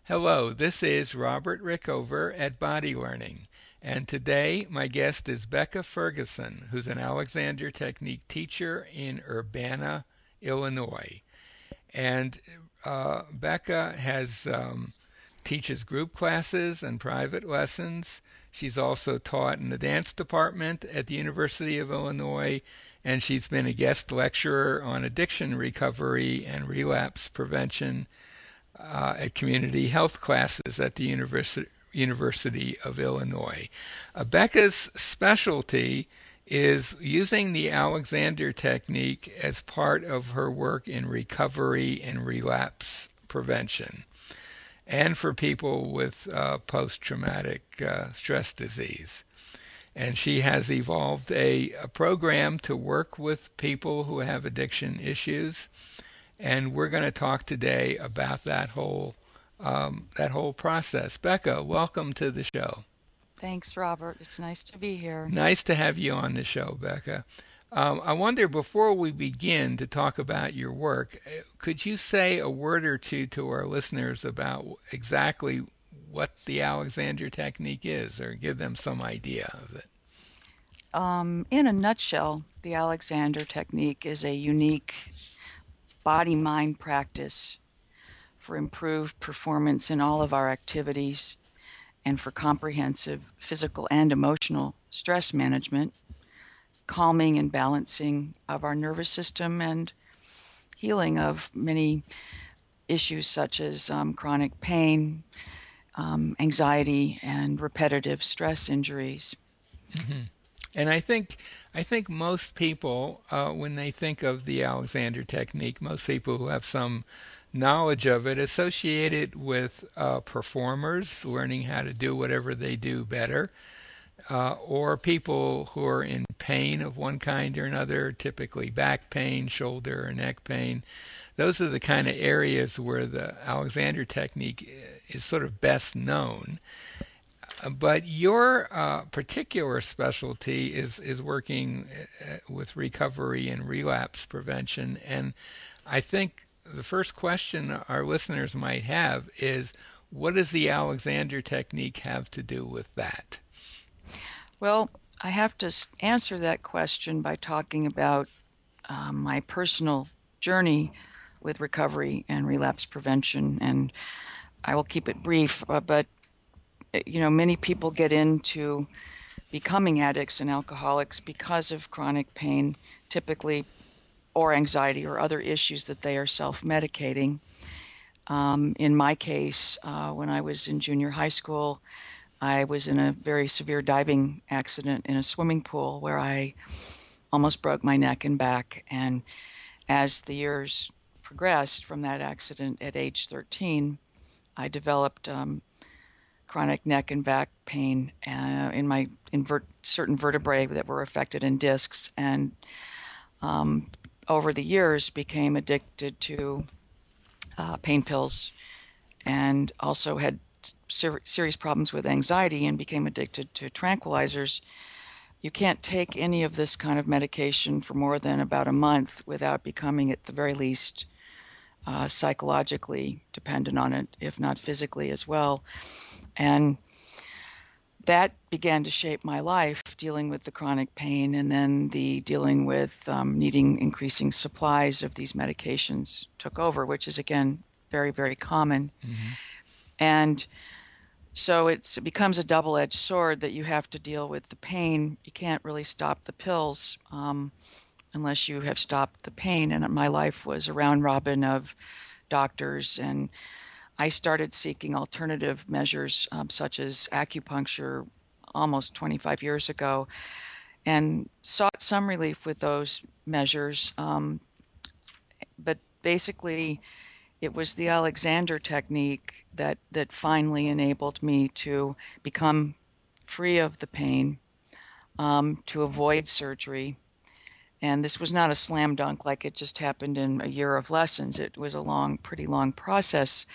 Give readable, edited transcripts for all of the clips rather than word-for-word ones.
Hello, this is Robert Rickover at Body Learning, and today my guest is Becca Ferguson, who's an Alexander Technique teacher in Urbana, Illinois. And Becca has teaches group classes and private lessons. She's also taught in the dance department at the University of Illinois, and she's been a guest lecturer on addiction recovery and relapse prevention at community health classes at the University of Illinois. Becca's specialty is using the Alexander technique as part of her work in recovery and relapse prevention, and for people with post-traumatic stress disease. And she has evolved a program to work with people who have addiction issues, and we're going to talk today about that whole process. Becca, welcome to the show. Thanks, Robert. It's nice to be here. Nice to have you on the show, Becca. I wonder, before we begin to talk about your work, could you say a word or two to our listeners about exactly what the Alexander technique is, or give them some idea of it? In a nutshell, the Alexander technique is a unique body-mind practice for improved performance in all of our activities and for comprehensive physical and emotional stress management, calming and balancing of our nervous system, and healing of many issues such as chronic pain, anxiety, and repetitive stress injuries. Mm-hmm. And I think most people, when they think of the Alexander technique, most people who have some knowledge of it associate it with performers learning how to do whatever they do better, or people who are in pain of one kind or another, typically back pain, shoulder or neck pain. Those are the kind of areas where the Alexander technique is sort of best known. But your particular specialty is working with recovery and relapse prevention. And I think the first question our listeners might have is, what does the Alexander technique have to do with that? Well, I have to answer that question by talking about my personal journey with recovery and relapse prevention, and I will keep it brief, but many people get into becoming addicts and alcoholics because of chronic pain, typically, or anxiety or other issues that they are self-medicating. In my case, when I was in junior high school, I was in a very severe diving accident in a swimming pool where I almost broke my neck and back. And as the years progressed from that accident at age 13, I developed chronic neck and back pain in certain vertebrae that were affected in discs, and over the years became addicted to pain pills, and also had serious problems with anxiety and became addicted to tranquilizers. You can't take any of this kind of medication for more than about a month without becoming, at the very least, psychologically dependent on it, if not physically as well. And that began to shape my life, dealing with the chronic pain, and then the dealing with needing increasing supplies of these medications took over, which is, again, very, very common. Mm-hmm. And so it becomes a double-edged sword that you have to deal with the pain. You can't really stop the pills unless you have stopped the pain. And my life was a round robin of doctors, and I started seeking alternative measures such as acupuncture almost 25 years ago, and sought some relief with those measures. But basically, it was the Alexander technique that finally enabled me to become free of the pain, to avoid surgery. And this was not a slam dunk, like it just happened in a year of lessons. It was a pretty long process.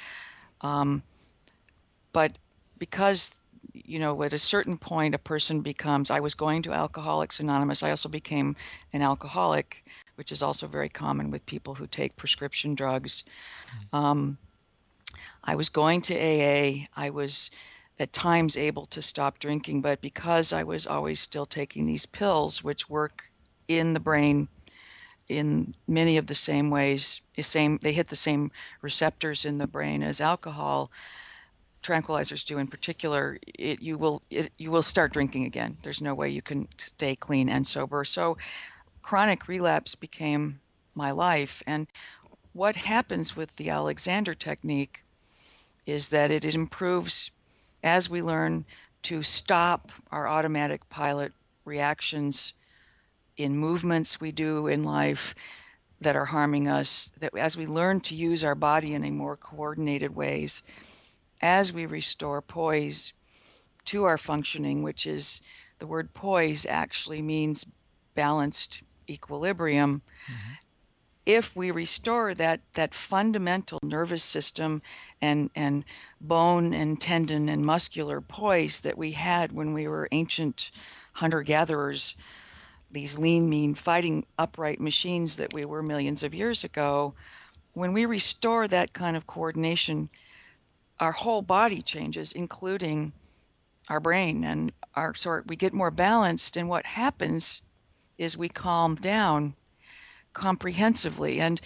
But because, at a certain point, a person becomes, I was going to Alcoholics Anonymous. I also became an alcoholic, which is also very common with people who take prescription drugs. I I was going to AA. I was at times able to stop drinking, but because I was always still taking these pills, which work in the brain in many of the same ways, they hit the same receptors in the brain as alcohol, tranquilizers do in particular, you will start drinking again. There's no way you can stay clean and sober. So chronic relapse became my life. And what happens with the Alexander technique is that it improves as we learn to stop our automatic pilot reactions in movements we do in life that are harming us, that as we learn to use our body in a more coordinated ways, as we restore poise to our functioning, which is the word poise actually means balanced equilibrium. Hmm. If we restore that fundamental nervous system and bone and tendon and muscular poise that we had when we were ancient hunter-gatherers, these lean, mean, fighting upright machines that we were millions of years ago, when we restore that kind of coordination, our whole body changes, including our brain and our sort. We get more balanced, and what happens is we calm down comprehensively, and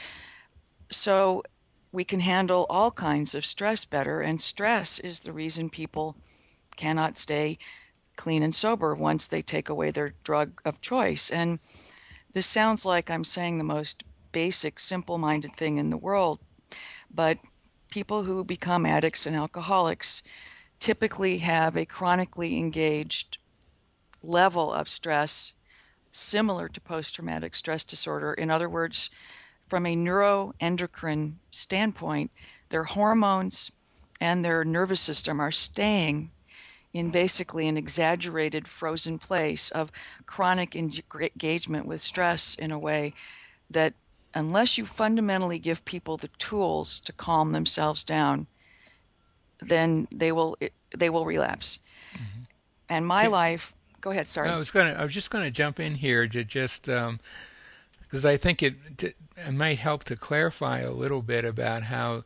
so we can handle all kinds of stress better. And stress is the reason people cannot stay clean and sober once they take away their drug of choice. And this sounds like I'm saying the most basic, simple-minded thing in the world, but people who become addicts and alcoholics typically have a chronically engaged level of stress similar to post-traumatic stress disorder. In other words, from a neuroendocrine standpoint, their hormones and their nervous system are staying in basically an exaggerated frozen place of chronic engagement with stress in a way that unless you fundamentally give people the tools to calm themselves down, then they will relapse. Hmm. And my life, go ahead, sorry. I was just gonna jump in here to just because I think it might help to clarify a little bit about how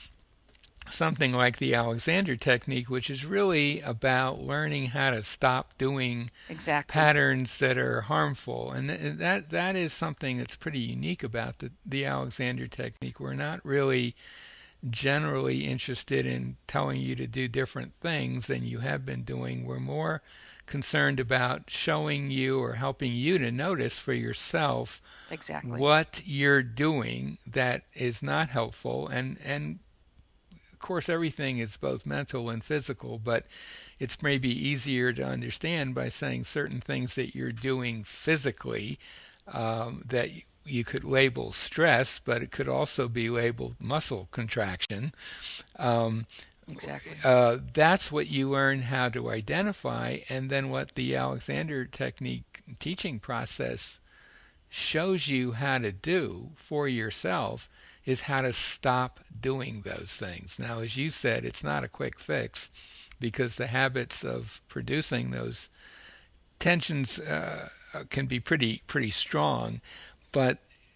something like the Alexander technique, which is really about learning how to stop doing Exactly. patterns that are harmful, and that is something that's pretty unique about the Alexander technique. We're not really generally interested in telling you to do different things than you have been doing. We're more concerned about showing you or helping you to notice for yourself Exactly. what you're doing that is not helpful. And of course, everything is both mental and physical, but it's maybe easier to understand by saying certain things that you're doing physically that you could label stress, but it could also be labeled muscle contraction. Um, Exactly. that's what you learn how to identify, and then what the Alexander technique teaching process shows you how to do for yourself is how to stop doing those things. Now, as you said, it's not a quick fix because the habits of producing those tensions can be pretty strong. But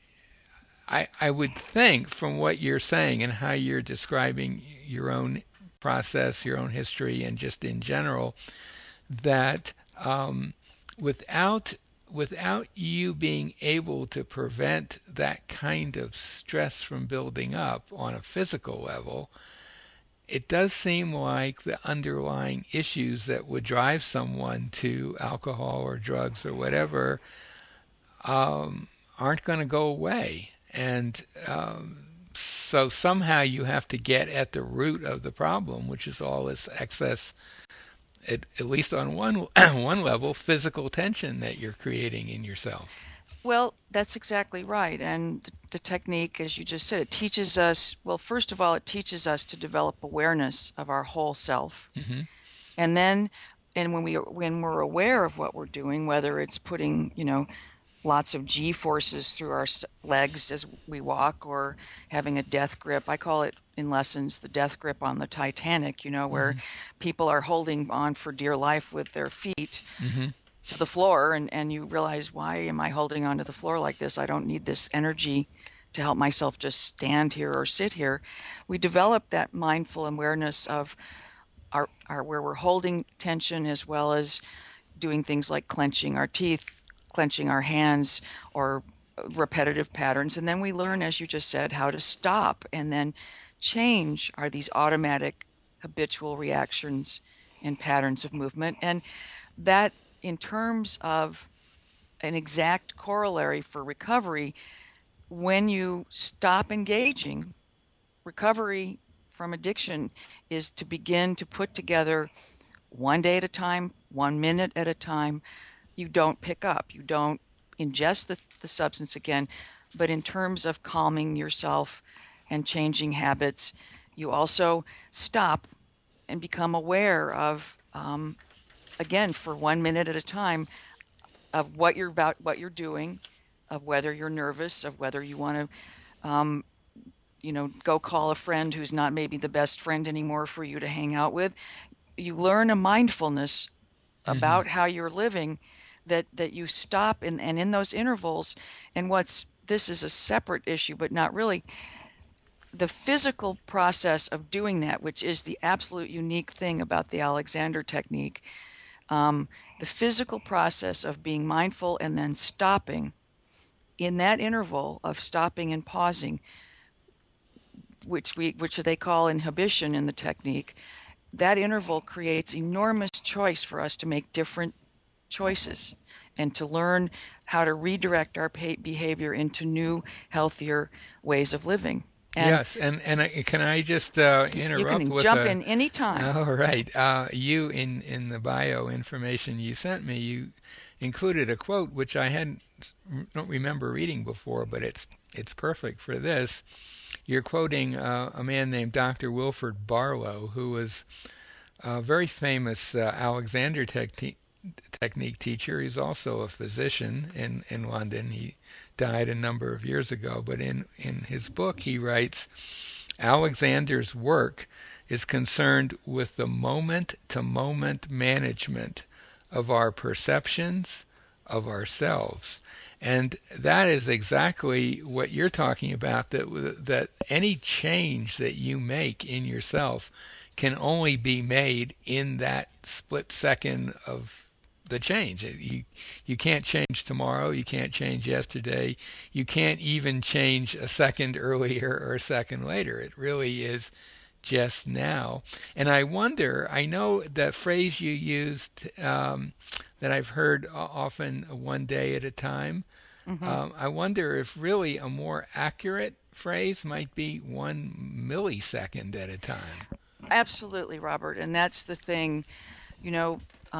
I would think from what you're saying and how you're describing your own process, your own history, and just in general, that without without you being able to prevent that kind of stress from building up on a physical level, it does seem like the underlying issues that would drive someone to alcohol or drugs or whatever aren't going to go away. And so somehow you have to get at the root of the problem, which is all this excess, at least on one one level, physical tension that you're creating in yourself. Well, that's exactly right. And the technique, as you just said, it teaches us, well, first of all, it teaches us to develop awareness of our whole self. Hmm. And then, and when we're aware of what we're doing, whether it's putting, lots of G forces through our legs as we walk or having a death grip. I call it in lessons the death grip on the Titanic, where Hmm. people are holding on for dear life with their feet Hmm. to the floor, and you realize, why am I holding onto the floor like this? I don't need this energy to help myself just stand here or sit here, we develop that mindful awareness of our where we're holding tension, as well as doing things like clenching our teeth, clenching our hands, or repetitive patterns. And then we learn, as you just said, how to stop and then change are these automatic habitual reactions and patterns of movement. And that, in terms of an exact corollary for recovery, when you stop engaging, recovery from addiction is to begin to put together one day at a time, 1 minute at a time. You don't pick up, you don't ingest the substance again, but in terms of calming yourself and changing habits, you also stop and become aware of, again, for 1 minute at a time, of what you're about, what you're doing, of whether you're nervous, of whether you want to, go call a friend who's not maybe the best friend anymore for you to hang out with. You learn a mindfulness Hmm. about how you're living, that you stop, and in those intervals. And this is a separate issue, but not really, the physical process of doing that, which is the absolute unique thing about the Alexander technique. The physical process of being mindful and then stopping, in that interval of stopping and pausing, which they call inhibition in the technique, that interval creates enormous choice for us to make different choices and to learn how to redirect our behavior into new, healthier ways of living. And Yes, and can I just you interrupt can with jump a? in anytime. All right, you in the bio information you sent me, you included a quote which I hadn't don't remember reading before, but it's perfect for this. You're quoting a man named Dr. Wilfred Barlow, who was a very famous Alexander technique teacher. He's also a physician in London. He died a number of years ago, but in his book he writes, Alexander's work is concerned with the moment-to-moment management of our perceptions of ourselves. And that is exactly what you're talking about, that any change that you make in yourself can only be made in that split second of the change. You can't change tomorrow, you can't change yesterday, you can't even change a second earlier or a second later. It really is just now. And I wonder, I know that phrase you used, that I've heard often, one day at a time. Hmm. I wonder if really a more accurate phrase might be 1 millisecond at a time. Absolutely, Robert. And that's the thing, you know,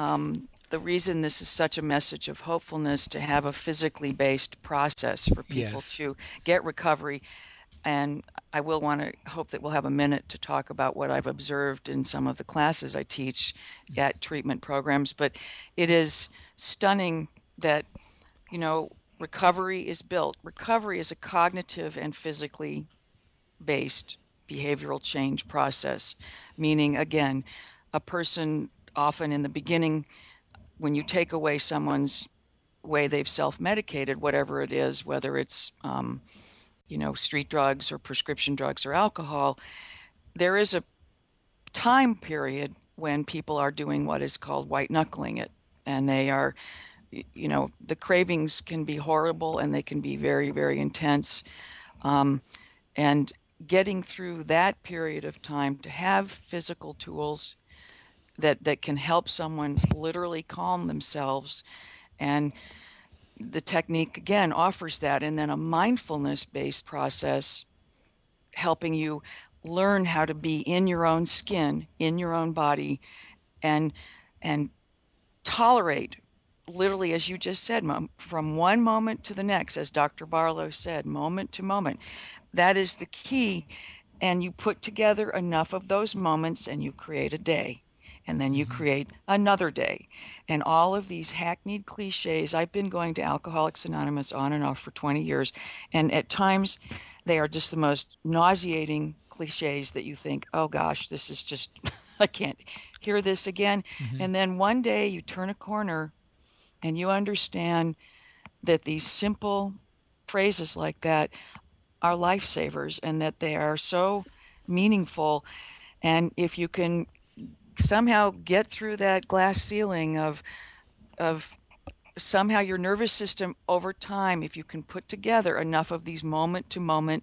the reason this is such a message of hopefulness, to have a physically based process for people Yes. to get recovery. And I will want to hope that we'll have a minute to talk about what I've observed in some of the classes I teach at treatment programs. But it is stunning that, you know, recovery is built. Recovery is a cognitive and physically based behavioral change process, meaning, again, a person often in the beginning, when you take away someone's way they've self medicated, whatever it is, whether it's, street drugs or prescription drugs or alcohol, there is a time period when people are doing what is called white knuckling it. And they are, the cravings can be horrible and they can be very, very intense. Um, and getting through that period of time to have physical tools that can help someone literally calm themselves. And the technique, again, offers that. And then a mindfulness based process helping you learn how to be in your own skin, in your own body, and and tolerate, literally, as you just said, from one moment to the next, as Dr. Barlow said, moment to moment. That is the key. And you put together enough of those moments and you create a day. And then you Hmm. create another day. And all of these hackneyed cliches. I've been going to Alcoholics Anonymous on and off for 20 years. And at times, they are just the most nauseating cliches that you think, oh gosh, this is just, I can't hear this again. Hmm. And then one day you turn a corner and you understand that these simple phrases like that are lifesavers and that they are so meaningful. And if you can somehow get through that glass ceiling of somehow your nervous system over time, if you can put together enough of these moment to moment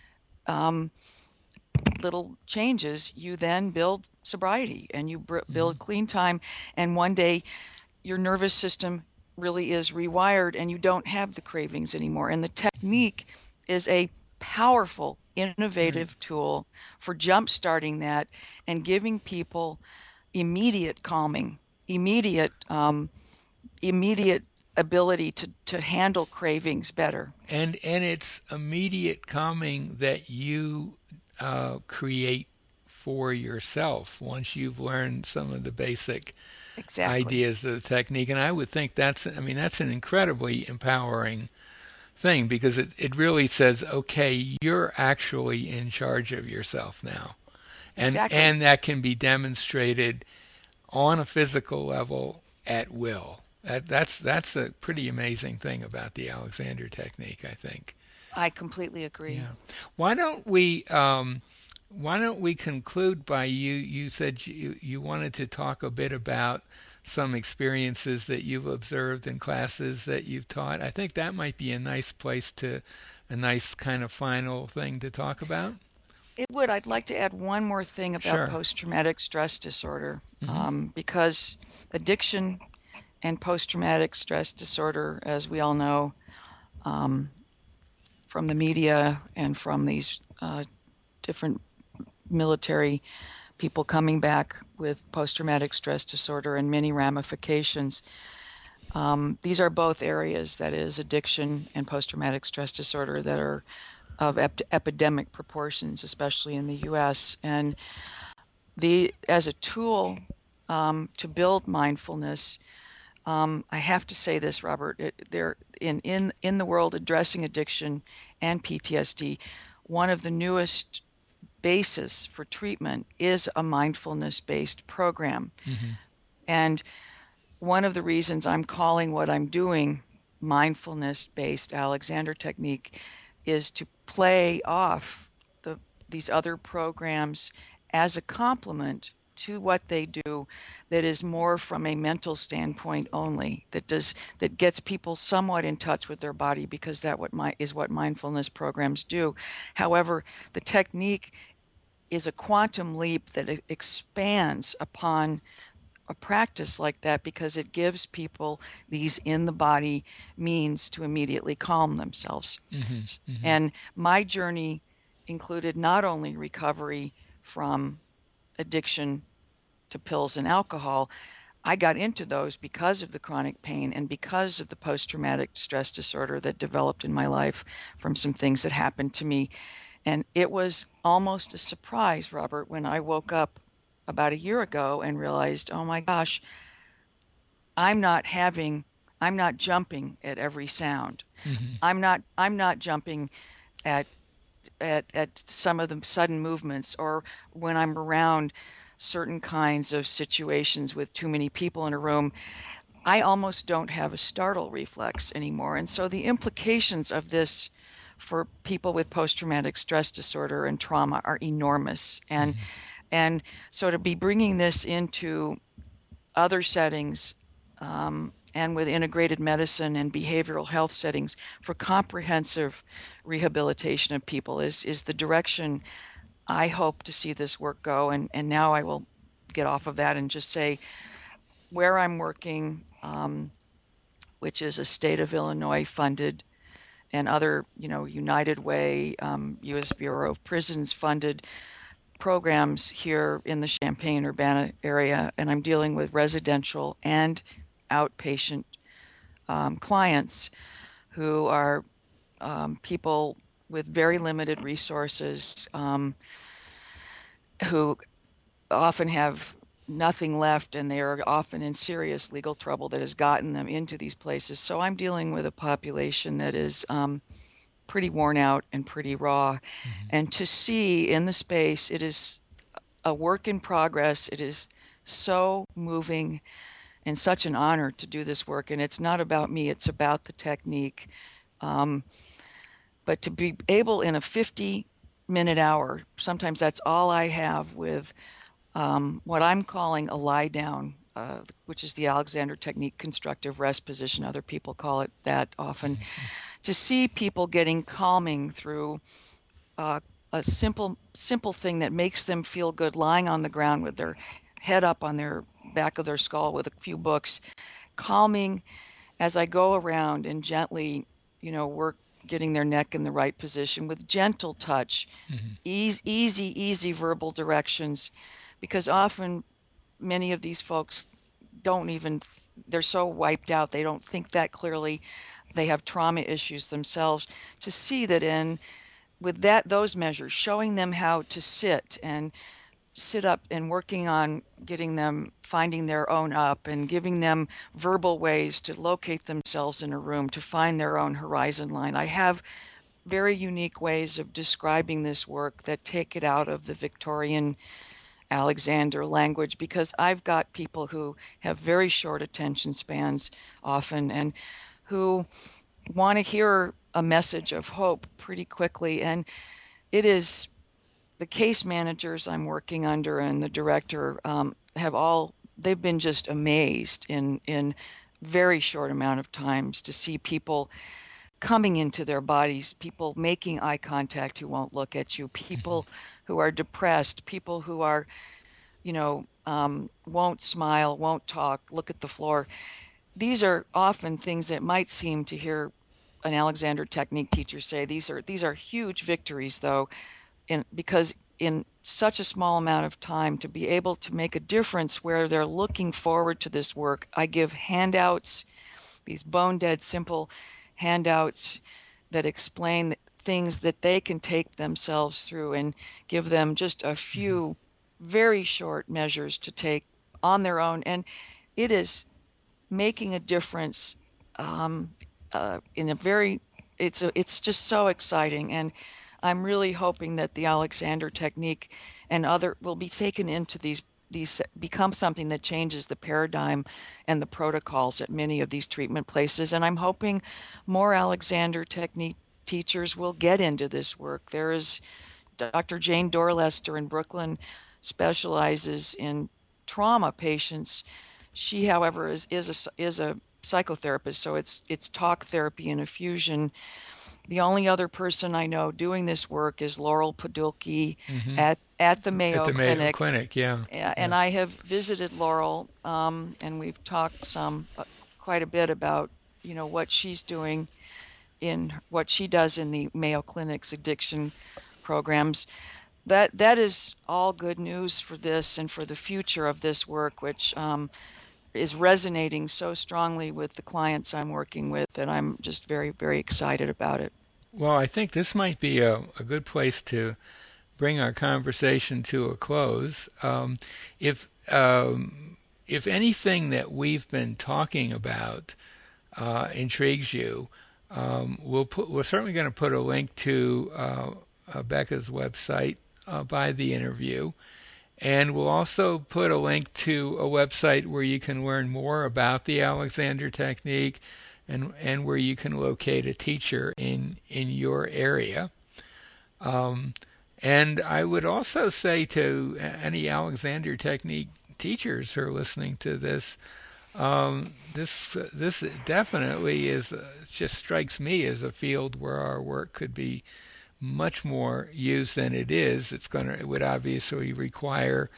um, little changes, you then build sobriety and you Hmm. build clean time. And one day your nervous system really is rewired and you don't have the cravings anymore. And the technique is a powerful, Right. innovative tool for jump starting that and giving people immediate calming, immediate, immediate ability to handle cravings better. And it's immediate calming that you create for yourself once you've learned some of the basic Exactly. ideas of the technique. And I would think that's an incredibly empowering thing because it really says, okay, you're actually in charge of yourself now. Exactly. And that can be demonstrated on a physical level at will. That's a pretty amazing thing about the Alexander technique, I think. I completely agree. Yeah. Why don't we why don't we conclude by you said you wanted to talk a bit about some experiences that you've observed in classes that you've taught. I think that might be a nice place to a nice kind of final thing to talk about. It would. I'd like to add one more thing about Sure. post-traumatic stress disorder, Hmm. because addiction and post-traumatic stress disorder, as we all know um, from the media and from these different military people coming back with post-traumatic stress disorder and many ramifications. These are both areas, that is, addiction and post-traumatic stress disorder, that are of epidemic proportions, especially in the U.S. And as a tool to build mindfulness, I have to say this, Robert. There in the world addressing addiction and PTSD, one of the newest basis for treatment is a mindfulness-based program. Hmm. And one of the reasons I'm calling what I'm doing mindfulness-based Alexander technique is to play off these other programs as a complement to what they do, that is more from a mental standpoint only, that gets people somewhat in touch with their body, because is what mindfulness programs do. However, the technique is a quantum leap that expands upon a practice like that, because it gives people these in the body means to immediately calm themselves. Hmm. Hmm. And my journey included not only recovery from addiction to pills and alcohol. I got into those because of the chronic pain and because of the post traumatic stress disorder that developed in my life from some things that happened to me. And it was almost a surprise, Robert, when I woke up about a year ago and realized, oh my gosh, I'm not having, I'm not jumping at every sound. Hmm. I'm not jumping at at some of the sudden movements, or when I'm around certain kinds of situations with too many people in a room. I almost don't have a startle reflex anymore. And so the implications of this for people with post-traumatic stress disorder and trauma are enormous. And so to be bringing this into other settings, and with integrated medicine and behavioral health settings for comprehensive rehabilitation of people is the direction I hope to see this work go. And now I will get off of that and just say where I'm working, which is a state of Illinois funded, and other, United Way, U.S. Bureau of Prisons funded programs here in the Champaign-Urbana area. And I'm dealing with residential and outpatient clients who are people with very limited resources, who often have nothing left, and they are often in serious legal trouble that has gotten them into these places. So I'm dealing with a population that is pretty worn out and pretty raw. Hmm. And to see in the space, it is a work in progress. It is so moving and such an honor to do this work. And it's not about me, it's about the technique. Um, But to be able in a 50-minute hour, sometimes that's all I have with what I'm calling a lie down, which is the Alexander Technique constructive rest position. Other people call it that often. To see people getting calming through uh, a simple thing that makes them feel good, lying on the ground with their head up on their back of their skull with a few books, calming as I go around and gently, work getting their neck in the right position with gentle touch, easy verbal directions, because often many of these folks don't even, they're so wiped out, they don't think that clearly. They have trauma issues themselves. To see that in with those measures, showing them how to sit up and working on getting them finding their own up and giving them verbal ways to locate themselves in a room, to find their own horizon line. I have very unique ways of describing this work that take it out of the Victorian Alexander language, because I've got people who have very short attention spans often, and who want to hear a message of hope pretty quickly. And it is the case managers I'm working under and the director they've been just amazed in very short amount of times to see people coming into their bodies, people making eye contact who won't look at you, people who are depressed, people who are, won't smile, won't talk, look at the floor. These are often things that might seem to hear an Alexander Technique teacher say. These are huge victories, though, because in such a small amount of time to be able to make a difference where they're looking forward to this work. I give handouts, these bone dead simple handouts that explain things that they can take themselves through, and give them just a few very short measures to take on their own. And it is making a difference in a very, it's just so exciting. And I'm really hoping that the Alexander Technique and other will be taken into these become something that changes the paradigm and the protocols at many of these treatment places. And I'm hoping more Alexander Technique teachers will get into this work. There is Dr. Jane Dorlester in Brooklyn, specializes in trauma patients. She, however, is a psychotherapist, so it's talk therapy and infusion. The only other person I know doing this work is Laurel Podolsky Mm-hmm. at the At Mayo the Mayo Clinic. Clinic, yeah. And I have visited Laurel, and we've talked quite a bit about what she's doing in what she does in the Mayo Clinic's addiction programs. That is all good news for this and for the future of this work, which is resonating so strongly with the clients I'm working with, that I'm just very, very excited about it. Well, I think this might be a good place to bring our conversation to a close. If anything that we've been talking about intrigues you, we're certainly going to put a link to Becca's website by the interview, and we'll also put a link to a website where you can learn more about the Alexander Technique, and where you can locate a teacher in your area. And I would also say to any Alexander Technique teachers who are listening to this, this definitely is just strikes me as a field where our work could be much more used than it is. It would obviously require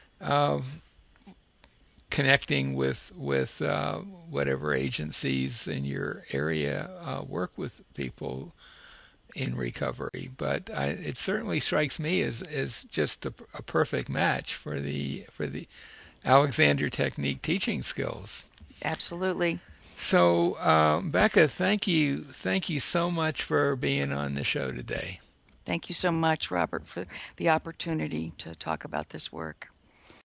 connecting with whatever agencies in your area work with people in recovery. But it certainly strikes me as just a perfect match for the Alexander Technique teaching skills. Absolutely. So, Becca, thank you so much for being on the show today. Thank you so much, Robert, for the opportunity to talk about this work.